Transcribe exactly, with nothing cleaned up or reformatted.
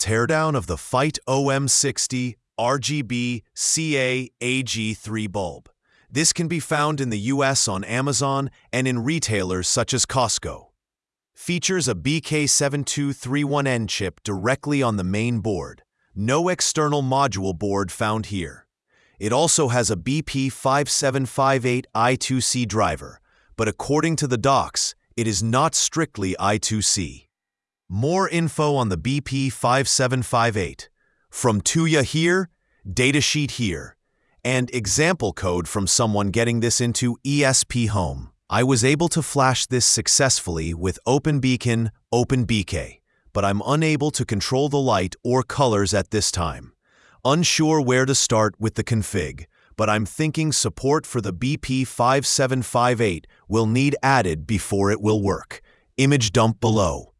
teardown of the Fight O M sixty R G B C A A G three bulb. This can be found in the U S on Amazon and in retailers such as Costco. Features a B K seven two three one N chip directly on the main board. No external module board found here. It also has a B P five seven five eight I two C driver, but according to the docs, it is not strictly I two C. More info on the B P five seven five eight. From Tuya here, datasheet here, and example code from someone getting this into E S P Home. I was able to flash this successfully with OpenBeacon OpenBK, but I'm unable to control the light or colors at this time. Unsure where to start with the config, but I'm thinking support for the B P five seven five eight will need added before it will work. Image dump below.